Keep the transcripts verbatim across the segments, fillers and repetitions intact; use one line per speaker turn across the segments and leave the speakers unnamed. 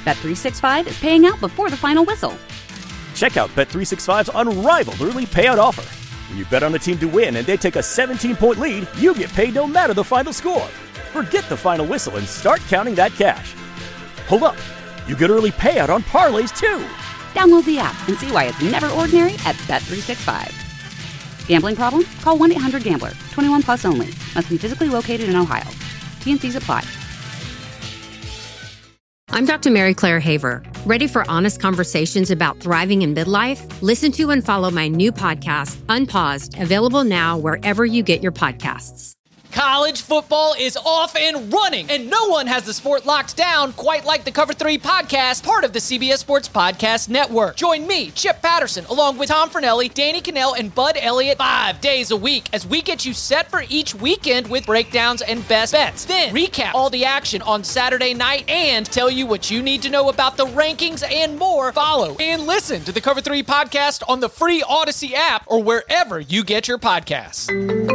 Bet three sixty-five is paying out before the final whistle.
Check out Bet three sixty-five's unrivaled early payout offer. When you bet on a team to win and they take a seventeen-point lead, you get paid no matter the final score. Forget the final whistle and start counting that cash. Hold up. You get early payout on parlays, too.
Download the app and see why it's never ordinary at Bet three sixty-five. Gambling problem? Call one eight hundred gambler. twenty-one plus only. Must be physically located in Ohio. T N Cs apply.
I'm Doctor Mary Claire Haver. Ready for honest conversations about thriving in midlife? Listen to and follow my new podcast, Unpaused, available now wherever you get your podcasts.
College football is off and running, and no one has the sport locked down quite like the Cover three podcast, part of the C B S Sports Podcast Network. Join me, Chip Patterson, along with Tom Fornelli, Danny Cannell, and Bud Elliott five days a week as we get you set for each weekend with breakdowns and best bets. Then recap all the action on Saturday night and tell you what you need to know about the rankings and more. Follow and listen to the Cover three podcast on the free Odyssey app or wherever you get your podcasts.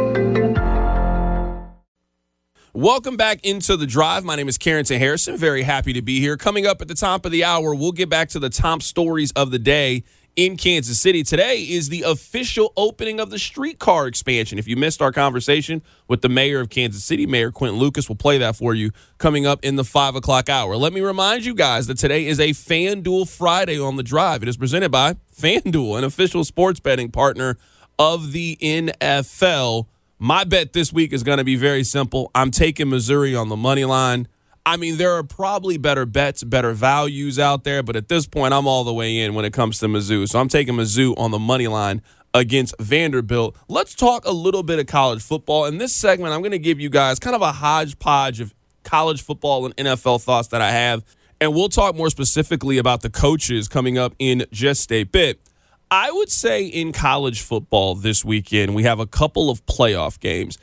Welcome back into The Drive. My name is Carrington Harrison. Very happy to be here. Coming up at the top of the hour, we'll get back to the top stories of the day in Kansas City. Today is the official opening of the streetcar expansion. If you missed our conversation with the mayor of Kansas City, Mayor Quentin Lucas, we'll play that for you coming up in the five o'clock hour. Let me remind you guys that today is a FanDuel Friday on The Drive. It is presented by FanDuel, an official sports betting partner of the N F L. My bet this week is going to be very simple. I'm taking Missouri on the money line. I mean, there are probably better bets, better values out there, but at this point, I'm all the way in when it comes to Mizzou. So I'm taking Mizzou on the money line against Vanderbilt. Let's talk a little bit of college football. In this segment, I'm going to give you guys kind of a hodgepodge of college football and N F L thoughts that I have, and we'll talk more specifically about the coaches coming up in just a bit. I would say in college football this weekend, we have a couple of playoff games.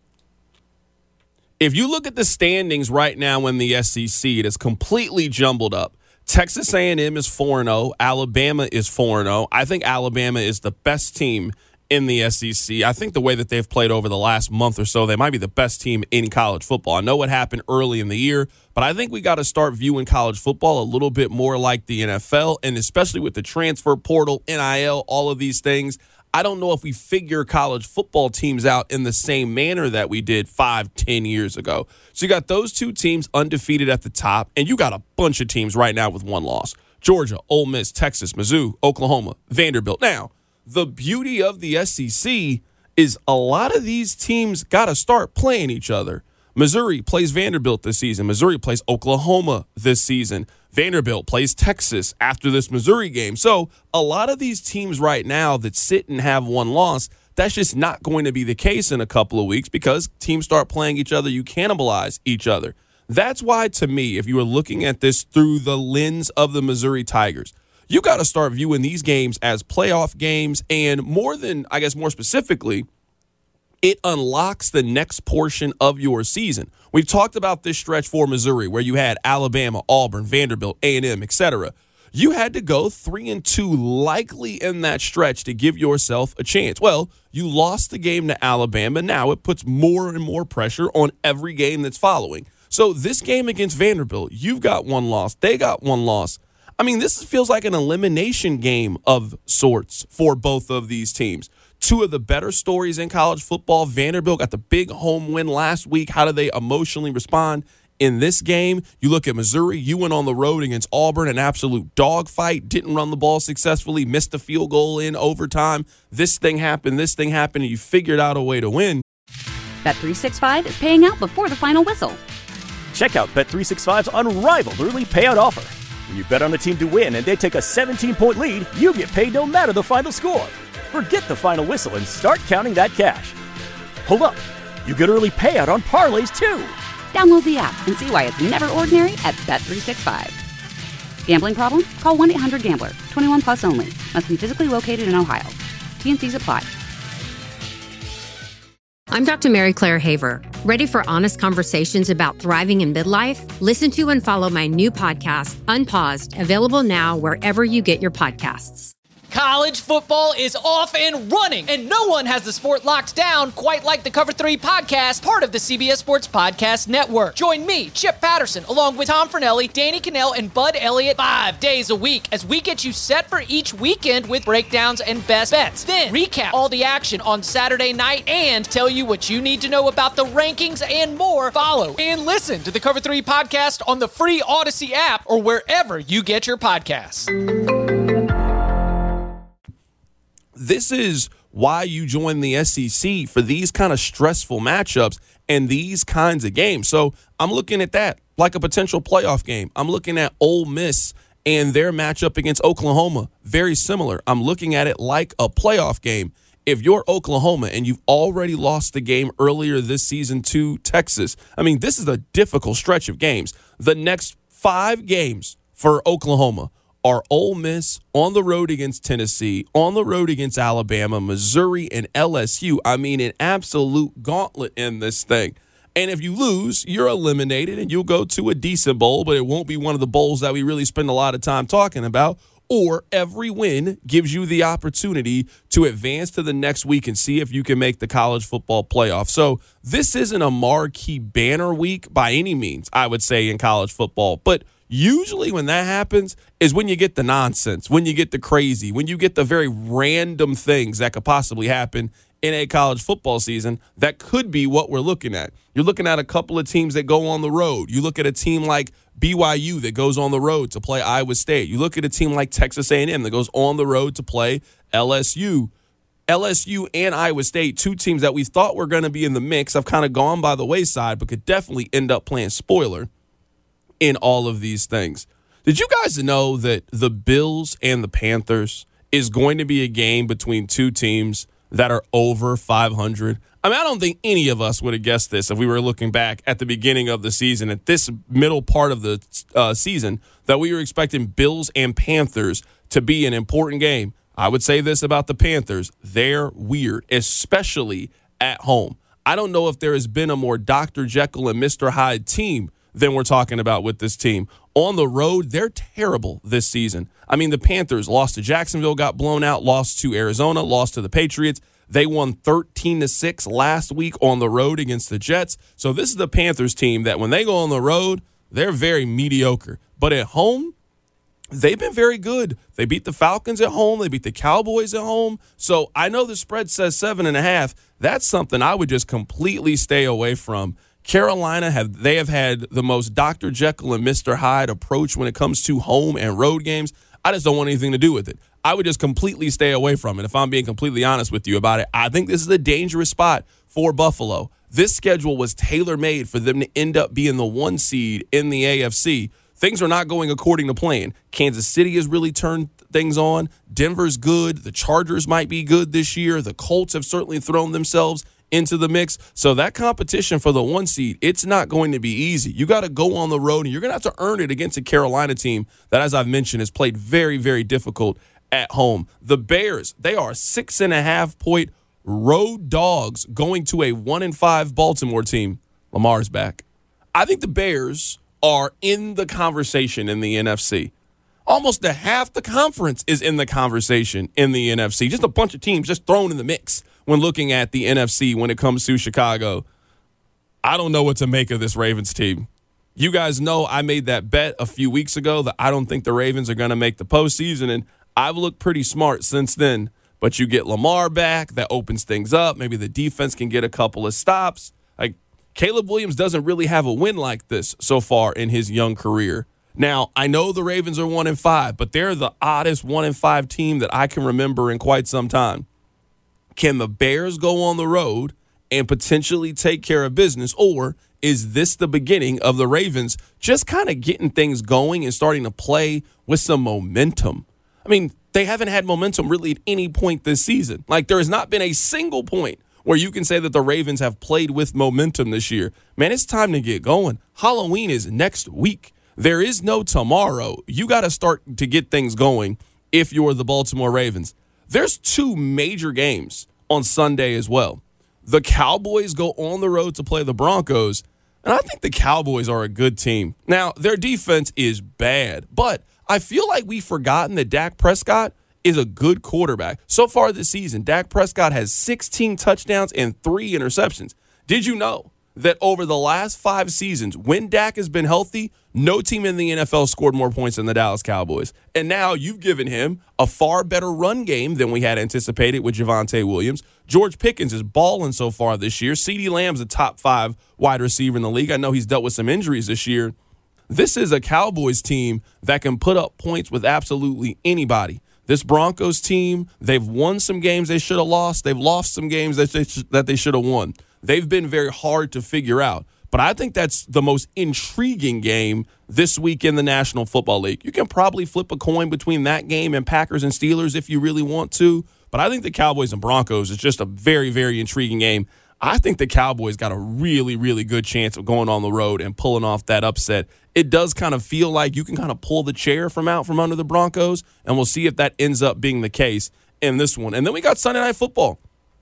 If you look at the standings right now in the S E C, it is completely jumbled up. Texas A and M is four and oh. Alabama is four and oh. I think Alabama is the best team in the S E C. I think the way that they've played over the last month or so, they might be the best team in college football. I know what happened early in the year, but I think we got to start viewing college football a little bit more like the N F L, and especially with the transfer portal, N I L, all of these things. I don't know if we figure college football teams out in the same manner that we did five, ten years ago. So you got those two teams undefeated at the top, and you got a bunch of teams right now with one loss. Georgia, Ole Miss, Texas, Mizzou, Oklahoma, Vanderbilt. Now, the beauty of the S E C is a lot of these teams got to start playing each other. Missouri plays Vanderbilt this season. Missouri plays Oklahoma this season. Vanderbilt plays Texas after this Missouri game. So a lot of these teams right now that sit and have one loss, that's just not going to be the case in a couple of weeks because teams start playing each other. You cannibalize each other. That's why, to me, if you were looking at this through the lens of the Missouri Tigers, you got to start viewing these games as playoff games, and more than, I guess more specifically, it unlocks the next portion of your season. We've talked about this stretch for Missouri where you had Alabama, Auburn, Vanderbilt, A and M, et cetera. You had to go three and two likely in that stretch to give yourself a chance. Well, you lost the game to Alabama. Now it puts more and more pressure on every game that's following. So this game against Vanderbilt, you've got one loss. They got one loss. I mean, this feels like an elimination game of sorts for both of these teams. Two of the better stories in college football. Vanderbilt got the big home win last week. How do they emotionally respond in this game? You look at Missouri. You went on the road against Auburn, an absolute dogfight. Didn't run the ball successfully. Missed a field goal in overtime. This thing happened. This thing happened. And you figured out a way to win.
Bet three sixty-five is paying out before the final whistle.
Check out Bet three sixty-five's unrivaled early payout offer. When you bet on a team to win and they take a seventeen-point lead, you get paid no matter the final score. Forget the final whistle and start counting that cash. Hold up. You get early payout on parlays, too.
Download the app and see why it's never ordinary at Bet three sixty-five. Gambling problem? Call one eight hundred gambler. twenty-one plus only. Must be physically located in Ohio. T N Cs apply.
I'm Doctor Mary Claire Haver. Ready for honest conversations about thriving in midlife? Listen to and follow my new podcast, Unpaused, available now wherever you get your podcasts.
College football is off and running, and no one has the sport locked down quite like the Cover three podcast, part of the C B S Sports Podcast Network. Join me, Chip Patterson, along with Tom Fornelli, Danny Cannell, and Bud Elliott five days a week as we get you set for each weekend with breakdowns and best bets. Then recap all the action on Saturday night and tell you what you need to know about the rankings and more. Follow and listen to the Cover three podcast on the free Odyssey app or wherever you get your podcasts.
This is why you join the S E C, for these kind of stressful matchups and these kinds of games. So I'm looking at that like a potential playoff game. I'm looking at Ole Miss and their matchup against Oklahoma. Very similar. I'm looking at it like a playoff game. If you're Oklahoma and you've already lost the game earlier this season to Texas, I mean, this is a difficult stretch of games. The next five games for Oklahoma are Ole Miss, on the road against Tennessee, on the road against Alabama, Missouri, and L S U. I mean, an absolute gauntlet in this thing. And if you lose, you're eliminated and you'll go to a decent bowl, but it won't be one of the bowls that we really spend a lot of time talking about. Or every win gives you the opportunity to advance to the next week and see if you can make the college football playoff. So this isn't a marquee banner week by any means, I would say, in college football. But usually when that happens is when you get the nonsense, when you get the crazy, when you get the very random things that could possibly happen in a college football season. That could be what we're looking at. You're looking at a couple of teams that go on the road. You look at a team like B Y U that goes on the road to play Iowa State. You look at a team like Texas A and M that goes on the road to play L S U. L S U and Iowa State, two teams that we thought were going to be in the mix, have kind of gone by the wayside, but could definitely end up playing spoiler in all of these things. Did you guys know that the Bills and the Panthers is going to be a game between two teams that are over five hundred? I mean, I don't think any of us would have guessed this if we were looking back at the beginning of the season, at this middle part of the uh, season, that we were expecting Bills and Panthers to be an important game. I would say this about the Panthers. They're weird, especially at home. I don't know if there has been a more Doctor Jekyll and Mister Hyde team than we're talking about with this team. On the road, they're terrible this season. I mean, the Panthers lost to Jacksonville, got blown out, lost to Arizona, lost to the Patriots. They won thirteen to six last week on the road against the Jets. So this is the Panthers team that when they go on the road, they're very mediocre. But at home, they've been very good. They beat the Falcons at home. They beat the Cowboys at home. So I know the spread says seven and a half. That's something I would just completely stay away from. Carolina, have they have had the most Doctor Jekyll and Mister Hyde approach when it comes to home and road games. I just don't want anything to do with it. I would just completely stay away from it if I'm being completely honest with you about it. I think this is a dangerous spot for Buffalo. This schedule was tailor-made for them to end up being the one seed in the A F C. Things are not going according to plan. Kansas City has really turned things on. Denver's good. The Chargers might be good this year. The Colts have certainly thrown themselves into the mix. So that competition for the one seed, it's not going to be easy. You got to go on the road, and you're going to have to earn it against a Carolina team that, as I've mentioned, has played very, very difficult at home. The Bears, they are six and a half point road dogs going to a one and five Baltimore team. Lamar's back. I think the Bears are in the conversation in the N F C. Almost a half the conference is in the conversation in the N F C. Just a bunch of teams just thrown in the mix when looking at the N F C when it comes to Chicago. I don't know what to make of this Ravens team. You guys know I made that bet a few weeks ago that I don't think the Ravens are going to make the postseason, and I've looked pretty smart since then. But you get Lamar back, that opens things up. Maybe the defense can get a couple of stops. Like, Caleb Williams doesn't really have a win like this so far in his young career. Now, I know the Ravens are one and five, but they're the oddest one and five team that I can remember in quite some time. Can the Bears go on the road and potentially take care of business, or is this the beginning of the Ravens just kind of getting things going and starting to play with some momentum? I mean, they haven't had momentum really at any point this season. Like, there has not been a single point where you can say that the Ravens have played with momentum this year. Man, it's time to get going. Halloween is next week. There is no tomorrow. You got to start to get things going if you're the Baltimore Ravens. There's two major games on Sunday as well. The Cowboys go on the road to play the Broncos, and I think the Cowboys are a good team. Now, their defense is bad, but I feel like we've forgotten that Dak Prescott is a good quarterback. So far this season, Dak Prescott has sixteen touchdowns and three interceptions. Did you know that over the last five seasons, when Dak has been healthy, no team in the N F L scored more points than the Dallas Cowboys? And now you've given him a far better run game than we had anticipated with Javonte Williams. George Pickens is balling so far this year. CeeDee Lamb's a top five wide receiver in the league. I know he's dealt with some injuries this year. This is a Cowboys team that can put up points with absolutely anybody. This Broncos team, they've won some games they should have lost. They've lost some games that they, sh- that they should have won. They've been very hard to figure out. But I think that's the most intriguing game this week in the National Football League. You can probably flip a coin between that game and Packers and Steelers if you really want to. But I think the Cowboys and Broncos is just a very, very intriguing game. I think the Cowboys got a really, really good chance of going on the road and pulling off that upset. It does kind of feel like you can kind of pull the chair from out from under the Broncos, and we'll see if that ends up being the case in this one. And then we got Sunday Night Football.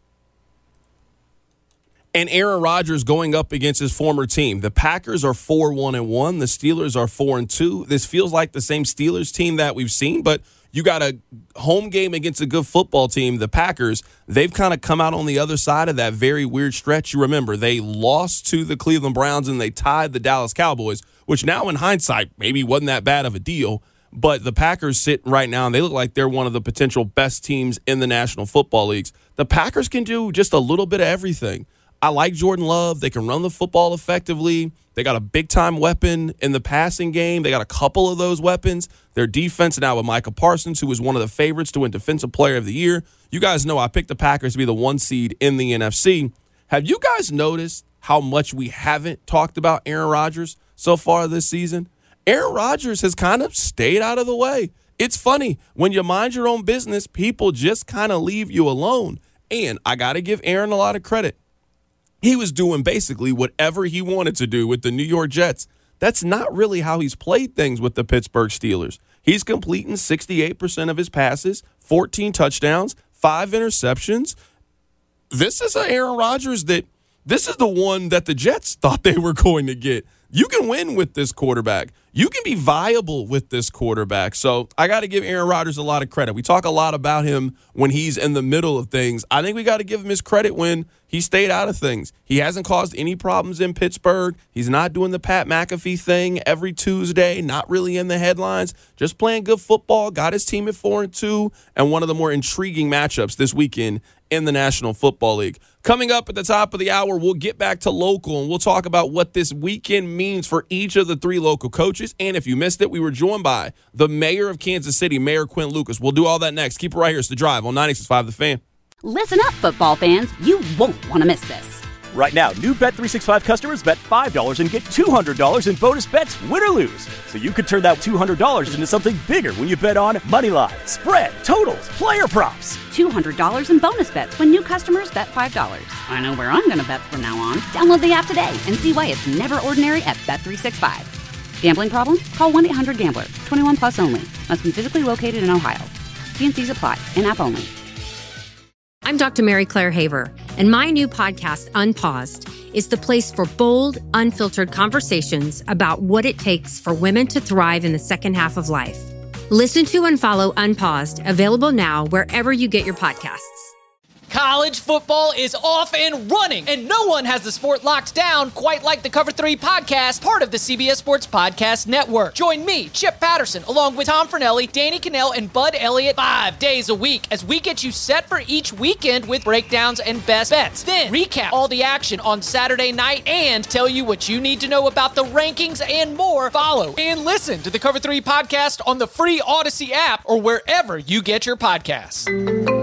And Aaron Rodgers going up against his former team. The Packers are four one and one. The Steelers are four and two. This feels like the same Steelers team that we've seen, but you got a home game against a good football team. The Packers, they've kind of come out on the other side of that very weird stretch. You remember, they lost to the Cleveland Browns and they tied the Dallas Cowboys, which now in hindsight maybe wasn't that bad of a deal. But the Packers sit right now and they look like they're one of the potential best teams in the National Football Leagues. The Packers can do just a little bit of everything. I like Jordan Love. They can run the football effectively. They got a big-time weapon in the passing game. They got a couple of those weapons. Their defense now with Micah Parsons, who was one of the favorites to win Defensive Player of the Year. You guys know I picked the Packers to be the one seed in the N F C. Have you guys noticed how much we haven't talked about Aaron Rodgers so far this season? Aaron Rodgers has kind of stayed out of the way. It's funny. When you mind your own business, people just kind of leave you alone. And I got to give Aaron a lot of credit. He was doing basically whatever he wanted to do with the New York Jets. That's not really how he's played things with the Pittsburgh Steelers. He's completing sixty-eight percent of his passes, fourteen touchdowns, five interceptions. This is an Aaron Rodgers that this is the one that the Jets thought they were going to get. You can win with this quarterback. You can be viable with this quarterback. So I got to give Aaron Rodgers a lot of credit. We talk a lot about him when he's in the middle of things. I think we got to give him his credit when he stayed out of things. He hasn't caused any problems in Pittsburgh. He's not doing the Pat McAfee thing every Tuesday, not really in the headlines, just playing good football, got his team at four and two, and one of the more intriguing matchups this weekend in the National Football League. Coming up at the top of the hour, we'll get back to local, and we'll talk about what this weekend means for each of the three local coaches. And if you missed it, we were joined by the mayor of Kansas City, Mayor Quinn Lucas. We'll do all that next. Keep it right here. It's The Drive on ninety-six point five The Fan.
Listen up, football fans. You won't want to miss this.
Right now, new Bet three sixty-five customers bet five dollars and get two hundred dollars in bonus bets, win or lose. So you could turn that two hundred dollars into something bigger when you bet on moneyline, spread, totals, player props.
two hundred dollars in bonus bets when new customers bet five dollars. I know where I'm going to bet from now on. Download the app today and see why it's never ordinary at Bet three sixty-five. Gambling problem? Call one eight hundred gambler. twenty-one plus only. Must be physically located in Ohio. T and C's apply. In-app only.
I'm Doctor Mary Claire Haver, and my new podcast, Unpaused, is the place for bold, unfiltered conversations about what it takes for women to thrive in the second half of life. Listen to and follow Unpaused, available now wherever you get your podcasts.
College football is off and running, and no one has the sport locked down quite like the Cover three podcast, part of the C B S Sports Podcast Network. Join me, Chip Patterson, along with Tom Fornelli, Danny Cannell, and Bud Elliott five days a week as we get you set for each weekend with breakdowns and best bets. Then recap all the action on Saturday night and tell you what you need to know about the rankings and more. Follow and listen to the Cover three podcast on the free Odyssey app or wherever you get your podcasts.